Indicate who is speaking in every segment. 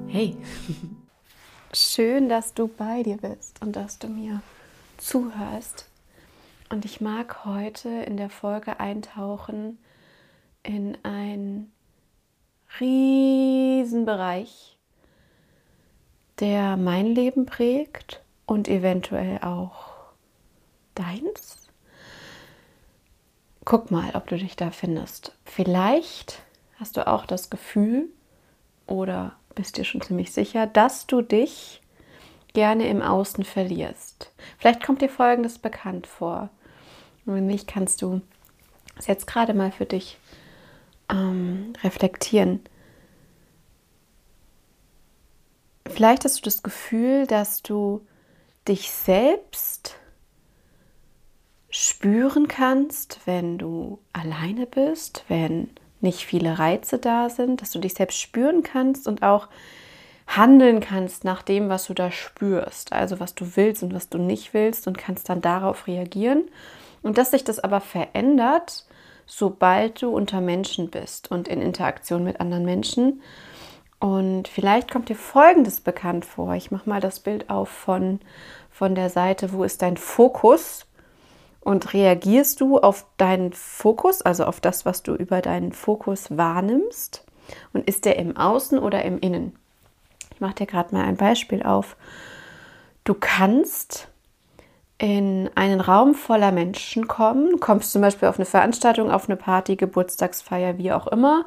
Speaker 1: Hey, schön, dass du bei dir bist und dass du mir zuhörst. Und ich mag heute in der Folge eintauchen in einen Riesenbereich, der mein Leben prägt und eventuell auch deins. Guck mal, ob du dich da findest. Vielleicht hast du auch das Gefühl oder bist dir schon ziemlich sicher, dass du dich gerne im Außen verlierst. Vielleicht kommt dir Folgendes bekannt vor. Und wenn nicht, kannst du es jetzt gerade mal für dich reflektieren. Vielleicht hast du das Gefühl, dass du dich selbst spüren kannst, wenn du alleine bist, wenn nicht viele Reize da sind, dass du dich selbst spüren kannst und auch handeln kannst nach dem, was du da spürst, also was du willst und was du nicht willst und kannst dann darauf reagieren und dass sich das aber verändert, sobald du unter Menschen bist und in Interaktion mit anderen Menschen. Und vielleicht kommt dir Folgendes bekannt vor. Ich mache mal das Bild auf von der Seite, wo ist dein Fokus? Und reagierst du auf deinen Fokus, also auf das, was du über deinen Fokus wahrnimmst? Und ist der im Außen oder im Innen? Ich mache dir gerade mal ein Beispiel auf. Du kannst in einen Raum voller Menschen kommen, kommst zum Beispiel auf eine Veranstaltung, auf eine Party, Geburtstagsfeier, wie auch immer,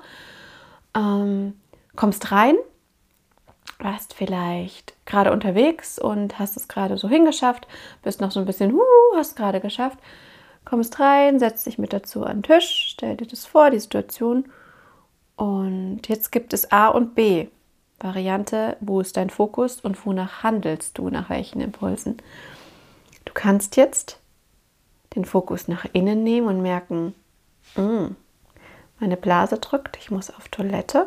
Speaker 1: kommst rein, warst vielleicht gerade unterwegs und hast es gerade so hingeschafft, bist noch so ein bisschen, hast gerade geschafft, kommst rein, setzt dich mit dazu an den Tisch, stell dir das vor, die Situation und jetzt gibt es A und B. Variante, wo ist dein Fokus und wonach handelst du, nach welchen Impulsen. Du kannst jetzt den Fokus nach innen nehmen und merken, meine Blase drückt, ich muss auf Toilette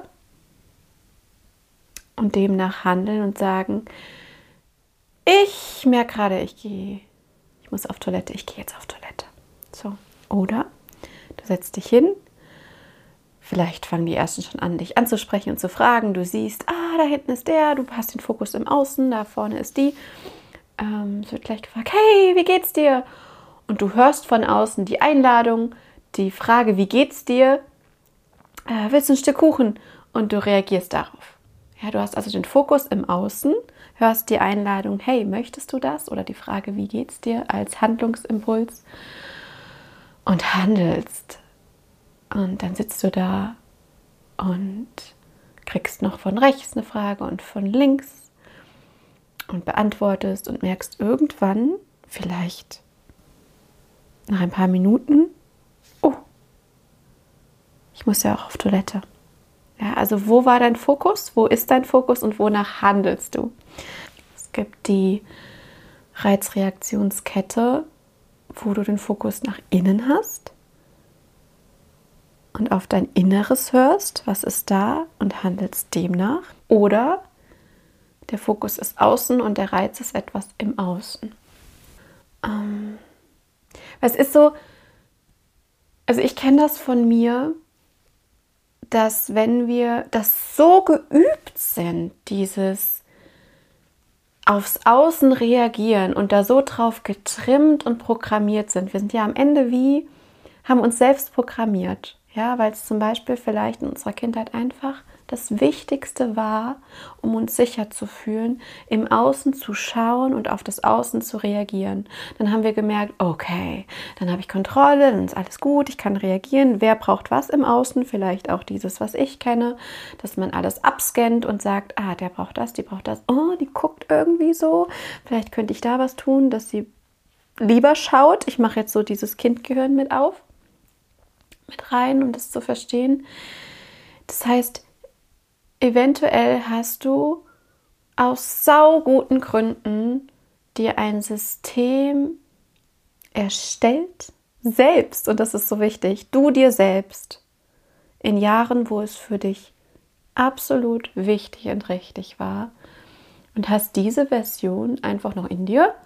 Speaker 1: und demnach handeln und sagen, ich merke gerade, ich muss auf Toilette, ich gehe jetzt auf Toilette. So. Oder du setzt dich hin, vielleicht fangen die Ersten schon an, dich anzusprechen und zu fragen. Du siehst, da hinten ist der, du hast den Fokus im Außen, da vorne ist die. Es wird gleich gefragt, hey, wie geht's dir? Und du hörst von außen die Einladung, die Frage, wie geht's dir? Willst du ein Stück Kuchen? Und du reagierst darauf. Ja, du hast also den Fokus im Außen, hörst die Einladung, hey, möchtest du das? Oder die Frage, wie geht's dir? Als Handlungsimpuls und handelst. Und dann sitzt du da und kriegst noch von rechts eine Frage und von links und beantwortest und merkst irgendwann, vielleicht nach ein paar Minuten, ich muss ja auch auf Toilette. Ja, also wo war dein Fokus? Wo ist dein Fokus und wonach handelst du? Es gibt die Reizreaktionskette, wo du den Fokus nach innen hast und auf dein Inneres hörst, was ist da und handelst demnach. Oder der Fokus ist außen und der Reiz ist etwas im Außen. Es ist so, also ich kenne das von mir, dass wenn wir das so geübt sind, dieses aufs Außen reagieren und da so drauf getrimmt und programmiert sind. Wir sind ja am Ende haben uns selbst programmiert, ja, weil es zum Beispiel vielleicht in unserer Kindheit einfach das Wichtigste war, um uns sicher zu fühlen, im Außen zu schauen und auf das Außen zu reagieren. Dann haben wir gemerkt, okay, dann habe ich Kontrolle, dann ist alles gut, ich kann reagieren. Wer braucht was im Außen? Vielleicht auch dieses, was ich kenne, dass man alles abscannt und sagt, der braucht das, die braucht das. Oh, die guckt irgendwie so. Vielleicht könnte ich da was tun, dass sie lieber schaut. Ich mache jetzt so dieses Kindgehirn mit rein, um das zu verstehen. Das heißt, eventuell hast du aus sauguten Gründen dir ein System erstellt, selbst, und das ist so wichtig, du dir selbst, in Jahren, wo es für dich absolut wichtig und richtig war, und hast diese Version einfach noch in dir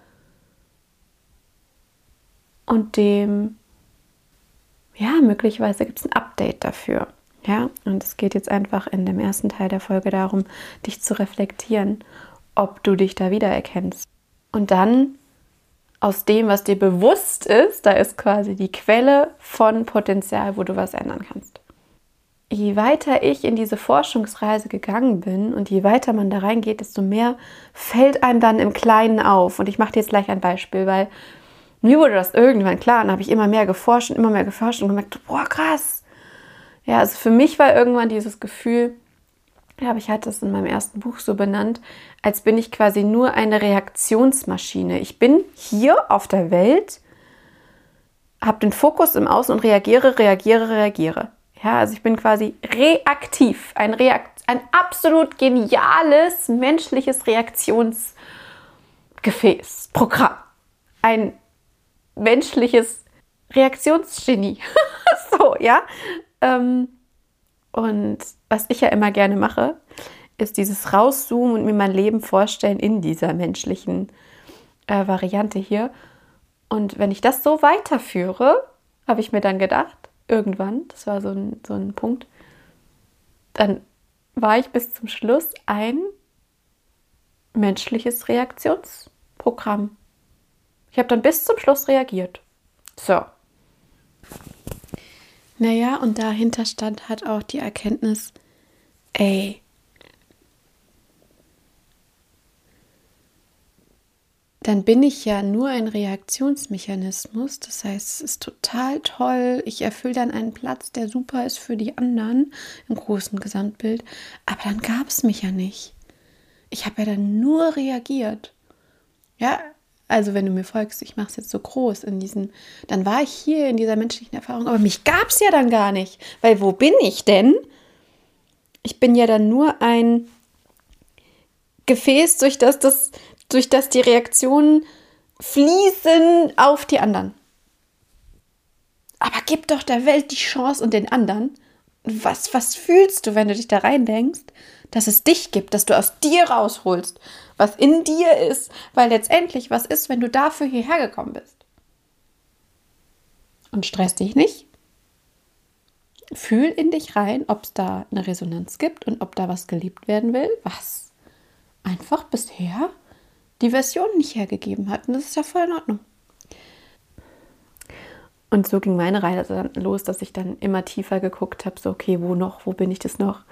Speaker 1: und möglicherweise gibt es ein Update dafür. Ja, und es geht jetzt einfach in dem ersten Teil der Folge darum, dich zu reflektieren, ob du dich da wiedererkennst. Und dann aus dem, was dir bewusst ist, da ist quasi die Quelle von Potenzial, wo du was ändern kannst. Je weiter ich in diese Forschungsreise gegangen bin und je weiter man da reingeht, desto mehr fällt einem dann im Kleinen auf. Und ich mache dir jetzt gleich ein Beispiel, weil mir wurde das irgendwann klar und habe ich immer mehr geforscht und gemerkt, boah, krass. Ja, also für mich war irgendwann dieses Gefühl, ja, aber ich hatte es in meinem ersten Buch so benannt, als bin ich quasi nur eine Reaktionsmaschine. Ich bin hier auf der Welt, habe den Fokus im Außen und reagiere. Ja, also ich bin quasi reaktiv, ein absolut geniales menschliches Reaktionsgefäß, Programm, ein menschliches Reaktionsgenie. So, ja. Und was ich ja immer gerne mache, ist dieses Rauszoomen und mir mein Leben vorstellen in dieser menschlichen Variante hier. Und wenn ich das so weiterführe, habe ich mir dann gedacht, irgendwann, das war so ein Punkt, dann war ich bis zum Schluss ein menschliches Reaktionsprogramm. Ich habe dann bis zum Schluss reagiert. So. Naja, und dahinter stand halt auch die Erkenntnis, ey, dann bin ich ja nur ein Reaktionsmechanismus. Das heißt, es ist total toll. Ich erfülle dann einen Platz, der super ist für die anderen im großen Gesamtbild. Aber dann gab es mich ja nicht. Ich habe ja dann nur reagiert. Ja, also wenn du mir folgst, ich mache es jetzt so groß dann war ich hier in dieser menschlichen Erfahrung, aber mich gab es ja dann gar nicht. Weil wo bin ich denn? Ich bin ja dann nur ein Gefäß, durch das die Reaktionen fließen auf die anderen. Aber gib doch der Welt die Chance und den anderen. Was fühlst du, wenn du dich da rein denkst, dass es dich gibt, dass du aus dir rausholst, was in dir ist, weil letztendlich was ist, wenn du dafür hierher gekommen bist. Und stress dich nicht. Fühl in dich rein, ob es da eine Resonanz gibt und ob da was geliebt werden will, was einfach bisher die Version nicht hergegeben hat. Und das ist ja voll in Ordnung. Und so ging meine Reise dann los, dass ich dann immer tiefer geguckt habe, so okay, wo bin ich das noch?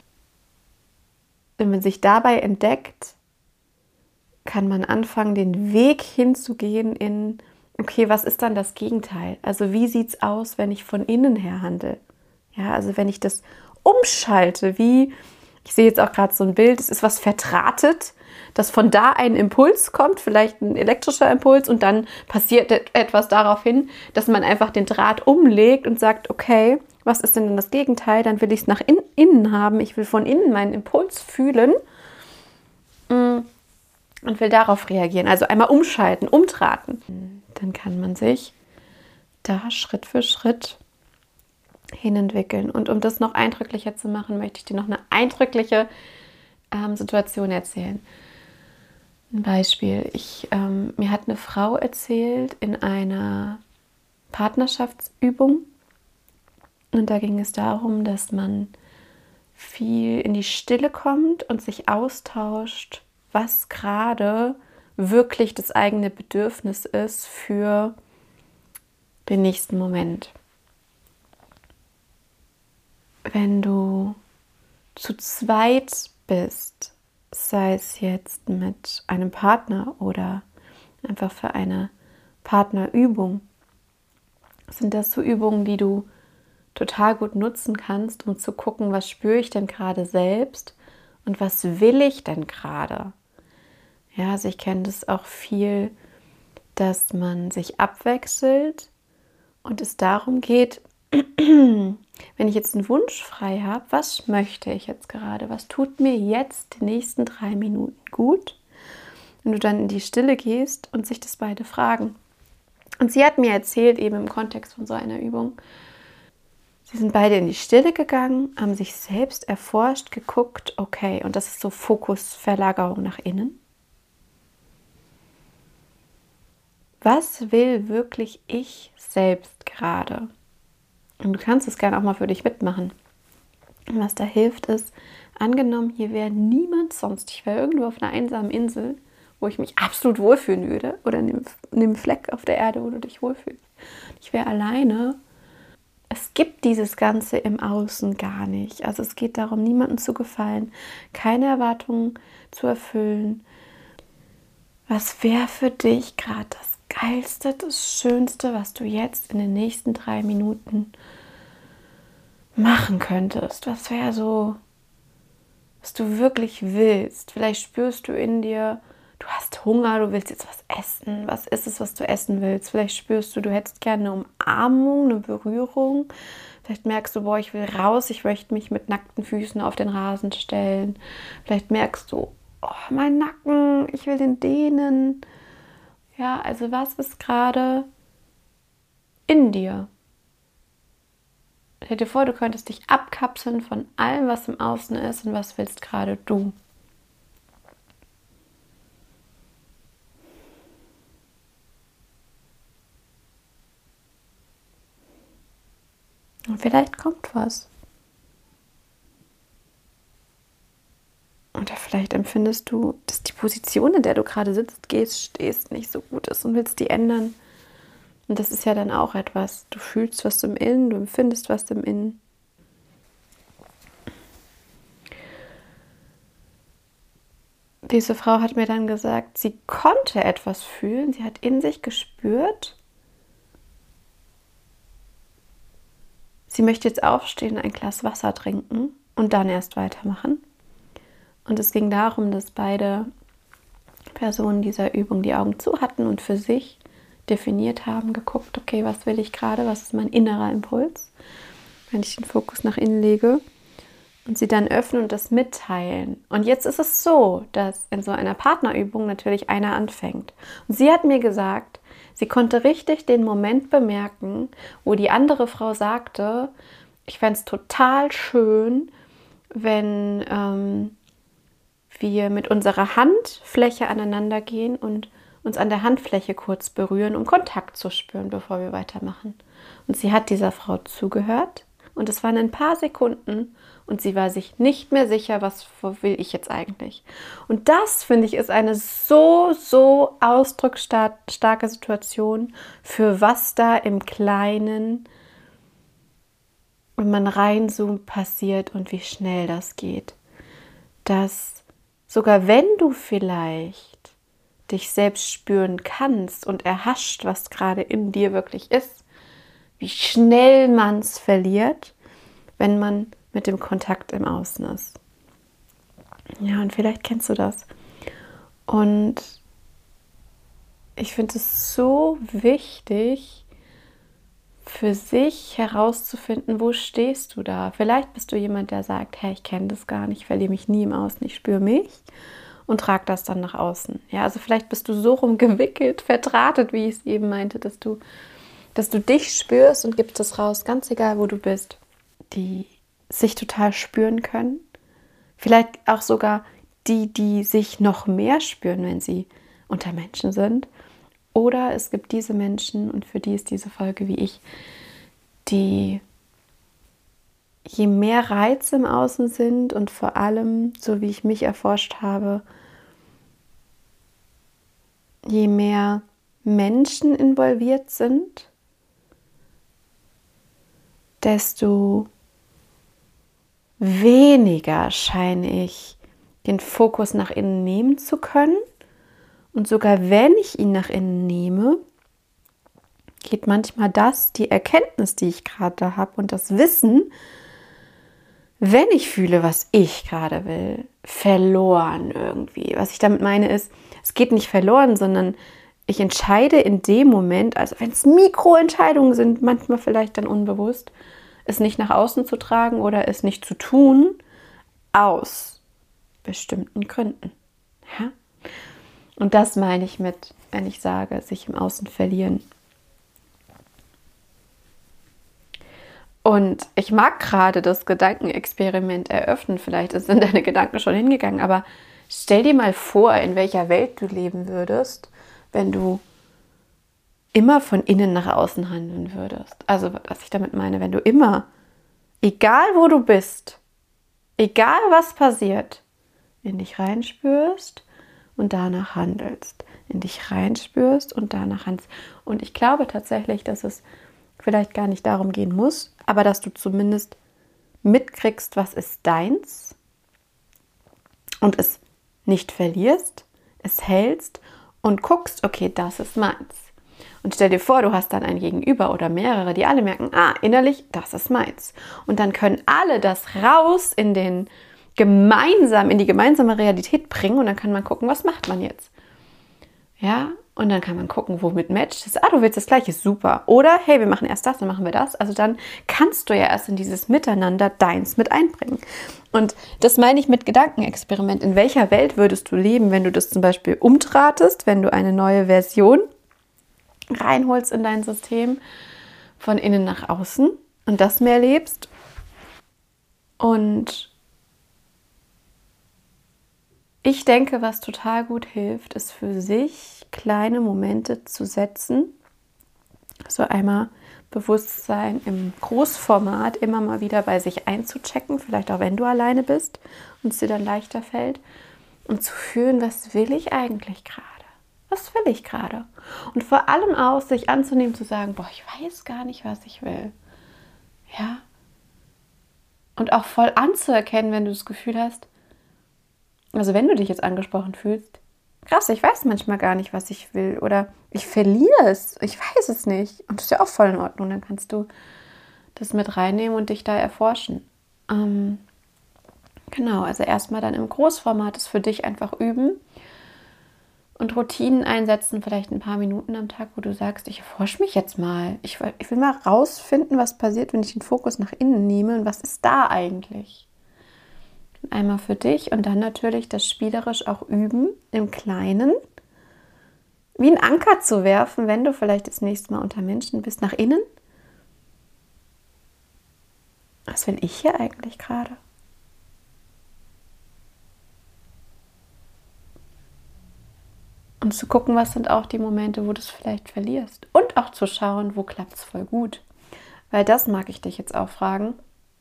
Speaker 1: Wenn man sich dabei entdeckt, kann man anfangen, den Weg hinzugehen in, okay, was ist dann das Gegenteil? Also wie sieht es aus, wenn ich von innen her handle? Ja, also wenn ich das umschalte, ich sehe jetzt auch gerade so ein Bild, es ist was verdrahtet, dass von da ein Impuls kommt, vielleicht ein elektrischer Impuls und dann passiert etwas daraufhin, dass man einfach den Draht umlegt und sagt, okay, was ist denn das Gegenteil? Dann will ich es nach innen haben, ich will von innen meinen Impuls fühlen und will darauf reagieren. Also einmal umschalten, umdrahten. Dann kann man sich da Schritt für Schritt hinentwickeln. Und um das noch eindrücklicher zu machen, möchte ich dir noch eine eindrückliche Situation erzählen. Ein Beispiel. Mir hat eine Frau erzählt in einer Partnerschaftsübung und da ging es darum, dass man viel in die Stille kommt und sich austauscht, was gerade wirklich das eigene Bedürfnis ist für den nächsten Moment. Wenn du zu zweit bist, sei es jetzt mit einem Partner oder einfach für eine Partnerübung, sind das so Übungen, die du total gut nutzen kannst, um zu gucken, was spüre ich denn gerade selbst und was will ich denn gerade. Ja, also ich kenne das auch viel, dass man sich abwechselt und es darum geht, wenn ich jetzt einen Wunsch frei habe, was möchte ich jetzt gerade? Was tut mir jetzt die nächsten 3 Minuten gut? Wenn du dann in die Stille gehst und sich das beide fragen. Und sie hat mir erzählt, eben im Kontext von so einer Übung, sie sind beide in die Stille gegangen, haben sich selbst erforscht, geguckt, okay, und das ist so Fokusverlagerung nach innen. Was will wirklich ich selbst gerade? Und du kannst es gerne auch mal für dich mitmachen. Und was da hilft, ist, angenommen, hier wäre niemand sonst. Ich wäre irgendwo auf einer einsamen Insel, wo ich mich absolut wohlfühlen würde. Oder in einem Fleck auf der Erde, wo du dich wohlfühlst. Ich wäre alleine. Es gibt dieses Ganze im Außen gar nicht. Also es geht darum, niemandem zu gefallen, keine Erwartungen zu erfüllen. Was wäre für dich gerade das Geilste, das Schönste, was du jetzt in den nächsten 3 Minuten machen könntest? Was wäre so, was du wirklich willst? Vielleicht spürst du in dir, du hast Hunger, du willst jetzt was essen. Was ist es, was du essen willst? Vielleicht spürst du, du hättest gerne eine Umarmung, eine Berührung. Vielleicht merkst du, boah, ich will raus, ich möchte mich mit nackten Füßen auf den Rasen stellen. Vielleicht merkst du, oh, mein Nacken, ich will den dehnen. Ja, also was ist gerade in dir? Stell dir vor, du könntest dich abkapseln von allem, was im Außen ist und was willst gerade du. Und vielleicht kommt was. Oder vielleicht empfindest du, dass die Position, in der du gerade stehst, nicht so gut ist und willst die ändern. Und das ist ja dann auch etwas. Du fühlst was im Innen, du empfindest was im Innen. Diese Frau hat mir dann gesagt, sie konnte etwas fühlen, sie hat in sich gespürt, sie möchte jetzt aufstehen, ein Glas Wasser trinken und dann erst weitermachen. Und es ging darum, dass beide Personen dieser Übung die Augen zu hatten und für sich definiert haben, geguckt, okay, was will ich gerade, was ist mein innerer Impuls, wenn ich den Fokus nach innen lege und sie dann öffnen und das mitteilen. Und jetzt ist es so, dass in so einer Partnerübung natürlich einer anfängt. Und sie hat mir gesagt, sie konnte richtig den Moment bemerken, wo die andere Frau sagte, ich fände es total schön, wenn wir mit unserer Handfläche aneinander gehen und uns an der Handfläche kurz berühren, um Kontakt zu spüren, bevor wir weitermachen. Und sie hat dieser Frau zugehört und es waren ein paar Sekunden und sie war sich nicht mehr sicher, was will ich jetzt eigentlich. Und das, finde ich, ist eine so ausdrucksstarke Situation, für was da im Kleinen, wenn man reinzoomt, passiert und wie schnell das geht. Dass sogar wenn du vielleicht dich selbst spüren kannst und erhascht, was gerade in dir wirklich ist, wie schnell man es verliert, wenn man mit dem Kontakt im Außen ist. Ja, und vielleicht kennst du das. Und ich finde es so wichtig, für sich herauszufinden, wo stehst du da. Vielleicht bist du jemand, der sagt, hey, ich kenne das gar nicht, ich verliere mich nie im Außen, ich spüre mich und trage das dann nach außen. Ja, also vielleicht bist du so rumgewickelt, verdrahtet, wie ich es eben meinte, dass du dich spürst und gibst es raus, ganz egal, wo du bist, die sich total spüren können. Vielleicht auch sogar die sich noch mehr spüren, wenn sie unter Menschen sind. Oder es gibt diese Menschen, und für die ist diese Folge wie ich, die je mehr Reize im Außen sind und vor allem, so wie ich mich erforscht habe, je mehr Menschen involviert sind, desto weniger scheine ich den Fokus nach innen nehmen zu können. Und sogar wenn ich ihn nach innen nehme, geht manchmal die Erkenntnis, die ich gerade habe und das Wissen, wenn ich fühle, was ich gerade will, verloren irgendwie. Was ich damit meine ist, es geht nicht verloren, sondern ich entscheide in dem Moment, also wenn es Mikroentscheidungen sind, manchmal vielleicht dann unbewusst, es nicht nach außen zu tragen oder es nicht zu tun, aus bestimmten Gründen. Ja? Und das meine ich mit, wenn ich sage, sich im Außen verlieren. Und ich mag gerade das Gedankenexperiment eröffnen. Vielleicht sind deine Gedanken schon hingegangen, aber stell dir mal vor, in welcher Welt du leben würdest, wenn du immer von innen nach außen handeln würdest. Also, was ich damit meine, wenn du immer, egal wo du bist, egal was passiert, in dich reinspürst und danach handelst. In dich reinspürst und danach handelst. Und ich glaube tatsächlich, dass es vielleicht gar nicht darum gehen muss, aber dass du zumindest mitkriegst, was ist deins und es nicht verlierst, es hältst und guckst, okay, das ist meins. Und stell dir vor, du hast dann ein Gegenüber oder mehrere, die alle merken, innerlich, das ist meins. Und dann können alle das raus in die gemeinsame Realität bringen und dann kann man gucken, was macht man jetzt. Ja, und dann kann man gucken, womit matcht es. Du willst das Gleiche, super. Oder, hey, wir machen erst das, dann machen wir das. Also dann kannst du ja erst in dieses Miteinander deins mit einbringen. Und das meine ich mit Gedankenexperiment. In welcher Welt würdest du leben, wenn du das zum Beispiel umdrahtest, wenn du eine neue Version reinholst in dein System, von innen nach außen und das mehr lebst? Und ich denke, was total gut hilft, ist für sich kleine Momente zu setzen. So einmal Bewusstsein im Großformat immer mal wieder bei sich einzuchecken, vielleicht auch wenn du alleine bist und es dir dann leichter fällt. Und zu fühlen, was will ich eigentlich gerade? Was will ich gerade? Und vor allem auch sich anzunehmen, zu sagen, ich weiß gar nicht, was ich will. Ja? Und auch voll anzuerkennen, wenn du das Gefühl hast, also wenn du dich jetzt angesprochen fühlst, krass, ich weiß manchmal gar nicht, was ich will oder ich verliere es, ich weiß es nicht. Und das ist ja auch voll in Ordnung, dann kannst du das mit reinnehmen und dich da erforschen. Genau, also erstmal dann im Großformat es für dich einfach üben und Routinen einsetzen, vielleicht ein paar Minuten am Tag, wo du sagst, ich erforsche mich jetzt mal. Ich will mal rausfinden, was passiert, wenn ich den Fokus nach innen nehme und was ist da eigentlich. Einmal für dich und dann natürlich das spielerisch auch üben, im Kleinen, wie ein Anker zu werfen, wenn du vielleicht das nächste Mal unter Menschen bist, nach innen. Was will ich hier eigentlich gerade? Und zu gucken, was sind auch die Momente, wo du es vielleicht verlierst. Und auch zu schauen, wo klappt es voll gut. Weil das mag ich dich jetzt auch fragen.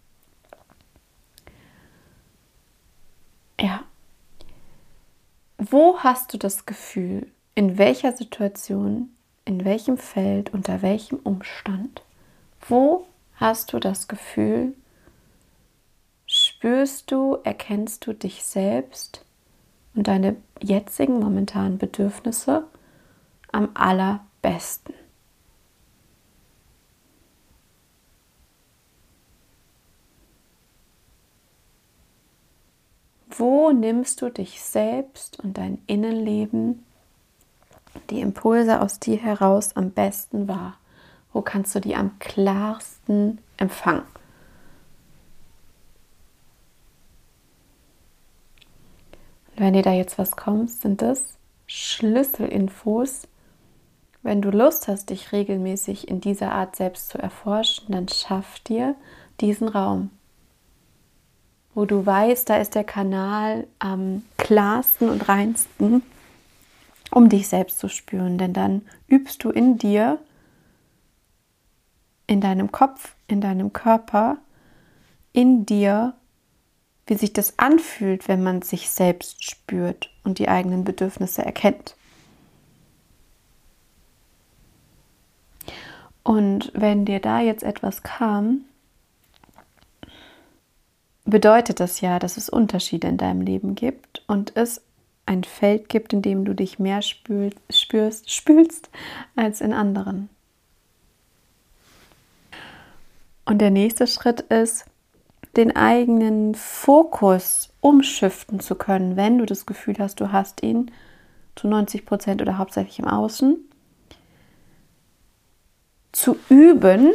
Speaker 1: Ja. Wo hast du das Gefühl, in welcher Situation, in welchem Feld, unter welchem Umstand, wo hast du das Gefühl, spürst du, erkennst du dich selbst und deine jetzigen momentanen Bedürfnisse am allerbesten? Wo nimmst du dich selbst und dein Innenleben, die Impulse aus dir heraus am besten wahr? Wo kannst du die am klarsten empfangen? Und wenn dir da jetzt was kommt, sind das Schlüsselinfos. Wenn du Lust hast, dich regelmäßig in dieser Art selbst zu erforschen, dann schaff dir diesen Raum, wo du weißt, da ist der Kanal am klarsten und reinsten, um dich selbst zu spüren. Denn dann übst du in dir, in deinem Kopf, in deinem Körper, in dir, wie sich das anfühlt, wenn man sich selbst spürt und die eigenen Bedürfnisse erkennt. Und wenn dir da jetzt etwas kam, bedeutet das ja, dass es Unterschiede in deinem Leben gibt und es ein Feld gibt, in dem du dich mehr spülst als in anderen. Und der nächste Schritt ist, den eigenen Fokus umschiften zu können, wenn du das Gefühl hast, du hast ihn zu 90% oder hauptsächlich im Außen, zu üben,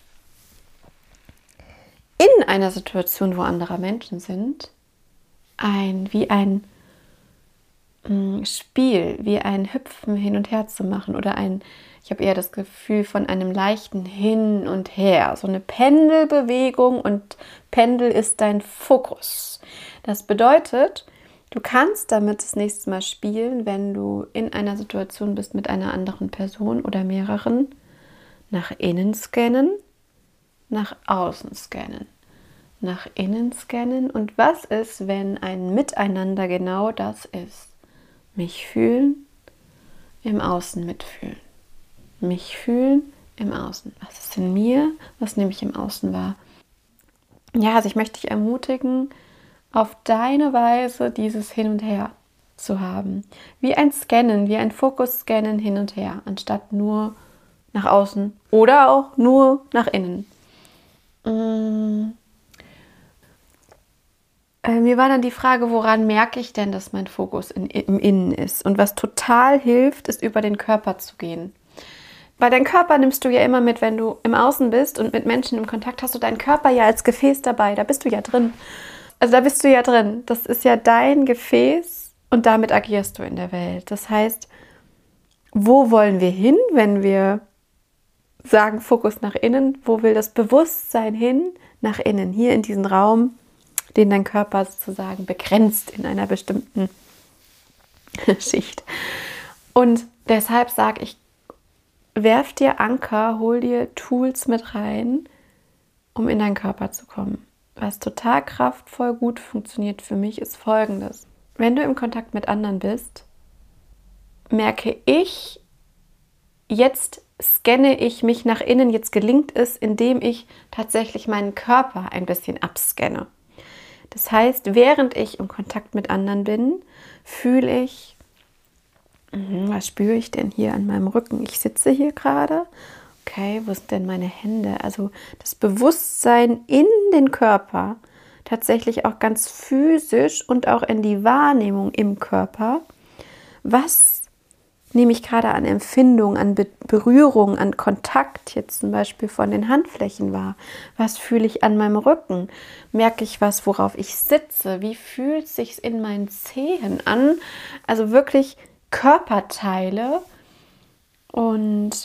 Speaker 1: in einer Situation, wo andere Menschen sind, wie ein Spiel, wie ein Hüpfen hin und her zu machen oder ich habe eher das Gefühl von einem leichten Hin und Her, so eine Pendelbewegung und Pendel ist dein Fokus. Das bedeutet, du kannst damit das nächste Mal spielen, wenn du in einer Situation bist mit einer anderen Person oder mehreren, nach innen scannen, nach außen scannen. nach innen scannen. Und was ist, wenn ein Miteinander genau das ist? Mich fühlen, im Außen mitfühlen. Mich fühlen, im Außen. Was ist in mir? Was nehme ich im Außen wahr? Ja, also ich möchte dich ermutigen, auf deine Weise dieses Hin und Her zu haben. Wie ein Scannen, wie ein Fokus-Scannen hin und her, anstatt nur nach außen oder auch nur nach innen. Mir war dann die Frage, woran merke ich denn, dass mein Fokus im Innen ist? Und was total hilft, ist über den Körper zu gehen. Weil deinen Körper nimmst du ja immer mit, wenn du im Außen bist und mit Menschen im Kontakt, hast du deinen Körper ja als Gefäß dabei, da bist du ja drin. Also da bist du ja drin. Das ist ja dein Gefäß und damit agierst du in der Welt. Das heißt, wo wollen wir hin, wenn wir sagen Fokus nach innen? Wo will das Bewusstsein hin? Nach innen, hier in diesen Raum, den dein Körper sozusagen begrenzt in einer bestimmten Schicht. Und deshalb sage ich, werf dir Anker, hol dir Tools mit rein, um in deinen Körper zu kommen. Was total kraftvoll gut funktioniert für mich, ist Folgendes. Wenn du im Kontakt mit anderen bist, merke ich, jetzt scanne ich mich nach innen, jetzt gelingt es, indem ich tatsächlich meinen Körper ein bisschen abscanne. Das heißt, während ich im Kontakt mit anderen bin, fühle ich, was spüre ich denn hier an meinem Rücken? Ich sitze hier gerade. Okay, wo sind denn meine Hände? Also das Bewusstsein in den Körper, tatsächlich auch ganz physisch und auch in die Wahrnehmung im Körper. Was nehme ich gerade an Empfindung, an Berührung, an Kontakt, jetzt zum Beispiel von den Handflächen wahr? Was fühle ich an meinem Rücken? Merke ich was, worauf ich sitze? Wie fühlt es sich in meinen Zehen an? Also wirklich Körperteile und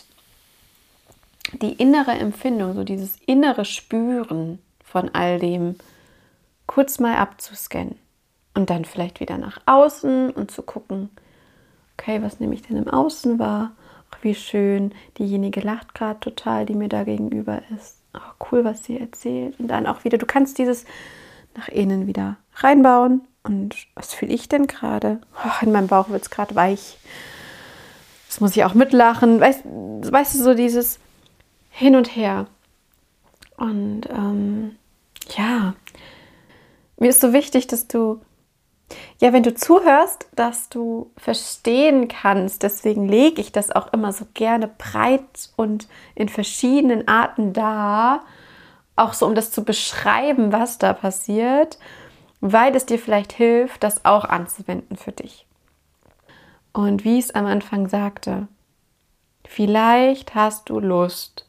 Speaker 1: die innere Empfindung, so dieses innere Spüren von all dem, kurz mal abzuscannen und dann vielleicht wieder nach außen und zu gucken, okay, was nehme ich denn im Außen wahr? Ach, wie schön, diejenige lacht gerade total, die mir da gegenüber ist. Ach, cool, was sie erzählt. Und dann auch wieder, du kannst dieses nach innen wieder reinbauen. Und was fühle ich denn gerade? Oh, in meinem Bauch wird es gerade weich. Das muss ich auch mitlachen. Weißt du, so dieses Hin und Her. Und ja, mir ist so wichtig, dass du, ja, wenn du zuhörst, dass du verstehen kannst. Deswegen lege ich das auch immer so gerne breit und in verschiedenen Arten dar, auch so, um das zu beschreiben, was da passiert, weil es dir vielleicht hilft, das auch anzuwenden für dich. Und wie ich es am Anfang sagte, vielleicht hast du Lust,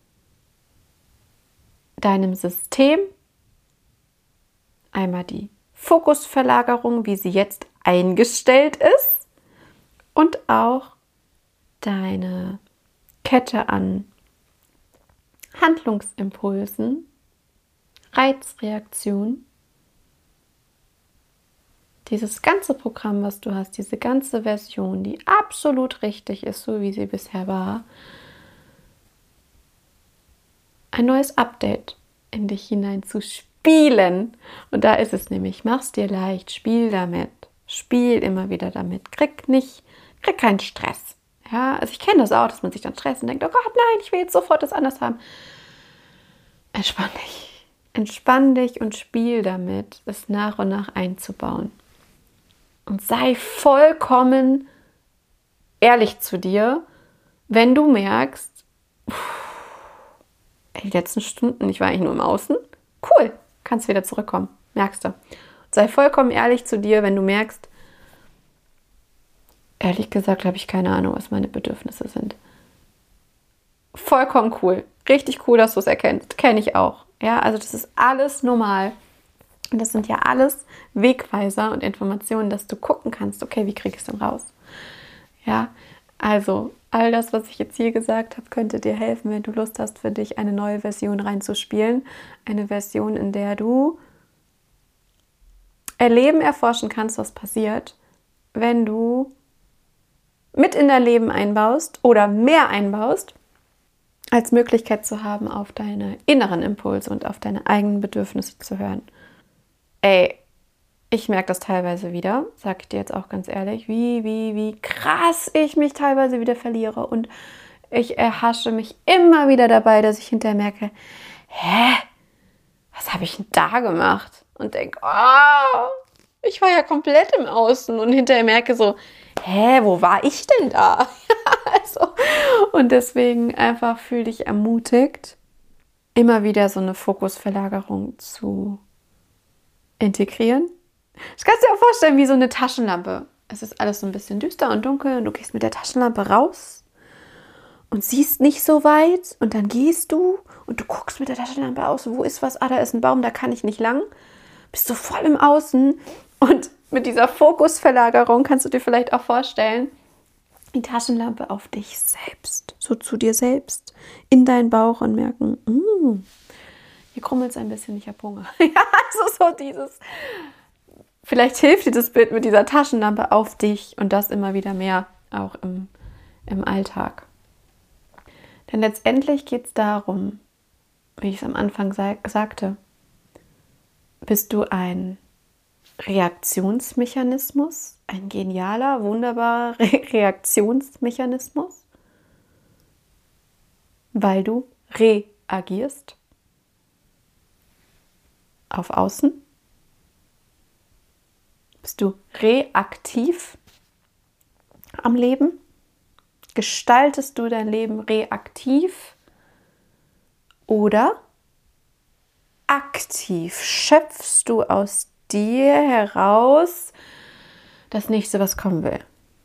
Speaker 1: deinem System einmal die Fokusverlagerung, wie sie jetzt eingestellt ist, und auch deine Kette an Handlungsimpulsen, Reizreaktionen, dieses ganze Programm, was du hast, diese ganze Version, die absolut richtig ist, so wie sie bisher war, ein neues Update in dich hinein zu spielen. Und da ist es nämlich, mach's dir leicht, spiel damit, spiel immer wieder damit, krieg keinen Stress. Ja, also ich kenne das auch, dass man sich dann stresst und denkt, oh Gott, nein, ich will jetzt sofort das anders haben. Entspann dich und spiel damit, es nach und nach einzubauen. Und sei vollkommen ehrlich zu dir, wenn du merkst, die letzten Stunden, ich war eigentlich nur im Außen, cool, kannst wieder zurückkommen, merkst du. Sei vollkommen ehrlich zu dir, wenn du merkst, ehrlich gesagt habe ich keine Ahnung, was meine Bedürfnisse sind. Vollkommen cool, richtig cool, dass du es erkennst, kenne ich auch. Ja, also das ist alles normal. Und das sind ja alles Wegweiser und Informationen, dass du gucken kannst, okay, wie kriege ich es denn raus? Ja, also all das, was ich jetzt hier gesagt habe, könnte dir helfen, wenn du Lust hast, für dich eine neue Version reinzuspielen. Eine Version, in der du erforschen kannst, was passiert, wenn du mit in dein Leben einbaust oder mehr einbaust, als Möglichkeit zu haben, auf deine inneren Impulse und auf deine eigenen Bedürfnisse zu hören. Ey, ich merke das teilweise wieder, sage ich dir jetzt auch ganz ehrlich, wie krass ich mich teilweise wieder verliere. Und ich erhasche mich immer wieder dabei, dass ich hinterher merke, was habe ich denn da gemacht? Und denke, ich war ja komplett im Außen und hinterher merke so, wo war ich denn da? Also, und deswegen einfach fühl dich ermutigt, immer wieder so eine Fokusverlagerung zu integrieren. Ich kann es dir auch vorstellen, wie so eine Taschenlampe. Es ist alles so ein bisschen düster und dunkel und du gehst mit der Taschenlampe raus und siehst nicht so weit und dann gehst du und du guckst mit der Taschenlampe aus, wo ist was? Da ist ein Baum, da kann ich nicht lang. Bist du voll im Außen und mit dieser Fokusverlagerung kannst du dir vielleicht auch vorstellen, die Taschenlampe auf dich selbst, so zu dir selbst, in deinen Bauch und merken, hier krummelt es ein bisschen, ich habe Hunger. Ja, also so dieses, vielleicht hilft dir das Bild mit dieser Taschenlampe auf dich und das immer wieder mehr auch im Alltag. Denn letztendlich geht es darum, wie ich es am Anfang sagte, bist du ein Reaktionsmechanismus, ein genialer, wunderbarer Reaktionsmechanismus, weil du reagierst auf Außen? Bist du reaktiv am Leben? Gestaltest du dein Leben reaktiv oder aktiv? Schöpfst du aus dir heraus das Nächste, was kommen will?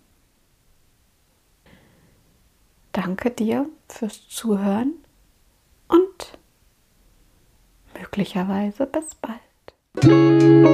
Speaker 1: Danke dir fürs Zuhören und möglicherweise bis bald.